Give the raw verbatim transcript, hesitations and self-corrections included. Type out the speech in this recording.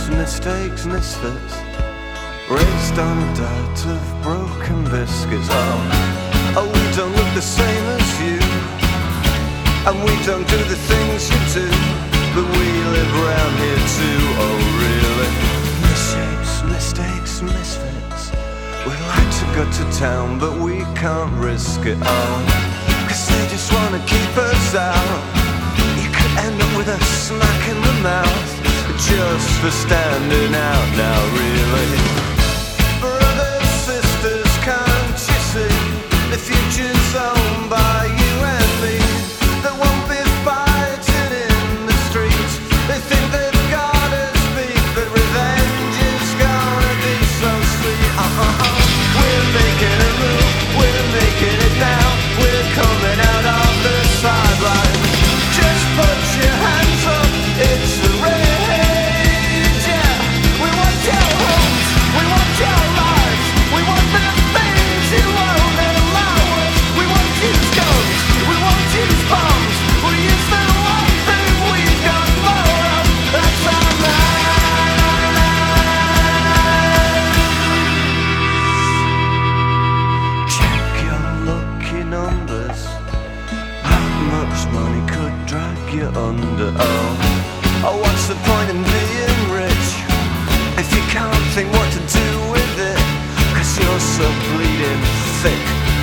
misshapes, mistakes, misfits, raised on a diet of broken biscuits. Oh, oh, we don't look the same as you, and we don't do the things you do, but we live around here too. Oh really? Misshapes, mistakes, misfits, we'd like to go to town but we can't risk it. Oh, cause they just wanna keep us out. You could end up with a smack in the mouth just for standing out now really. Brothers, sisters, can't you see, the future's owned by you and me. There won't be fighting in the streets. They think they've got us beat, but revenge is gonna be so sweet. Uh-huh. We're making a move, we're making it now. We're coming out of the sideline. Just put your hands up, it's a rage, yeah. We want your homes, we want your lives, we want the things you won't allow us. We won't use guns, we won't use bombs, we'll use the one thing we've got more of, that's our lives. Check your lucky numbers, how much money could drag you under? Oh, oh, what's the point in being rich if you can't think what to do with it? Cause you're so bleeding thick.